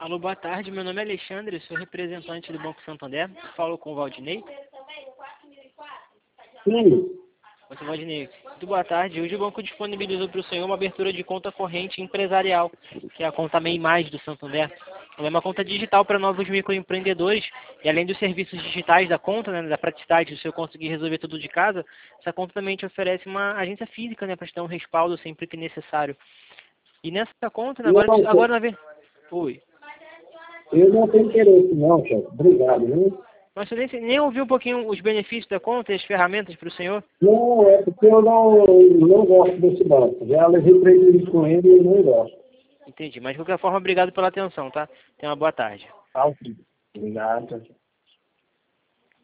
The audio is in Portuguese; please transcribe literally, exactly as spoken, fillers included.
Alô, boa tarde. Meu nome é Alexandre, sou representante do Banco Santander. Falo com o Valdinei. Sim. Oi, seu Valdinei. Muito boa tarde. Hoje o banco disponibilizou para o senhor uma abertura de conta corrente empresarial, que é a conta MEI Mais do Santander. Ela é uma conta digital para novos microempreendedores e além dos serviços digitais da conta, né, da praticidade do senhor conseguir resolver tudo de casa, essa conta também te oferece uma agência física, né, para te dar um respaldo sempre que necessário. E nessa conta, né, agora, Não, agora na ver... Oi. eu não tenho interesse não, chefe. Obrigado, viu? Mas você nem, nem ouviu um pouquinho os benefícios da conta e as ferramentas para o senhor? Não, é porque eu não, não gosto desse banco. Já levei prejuízo com ele e eu não gosto. Entendi. Mas de qualquer forma, obrigado pela atenção, tá? Tenha uma boa tarde. Tá, ok. Obrigado.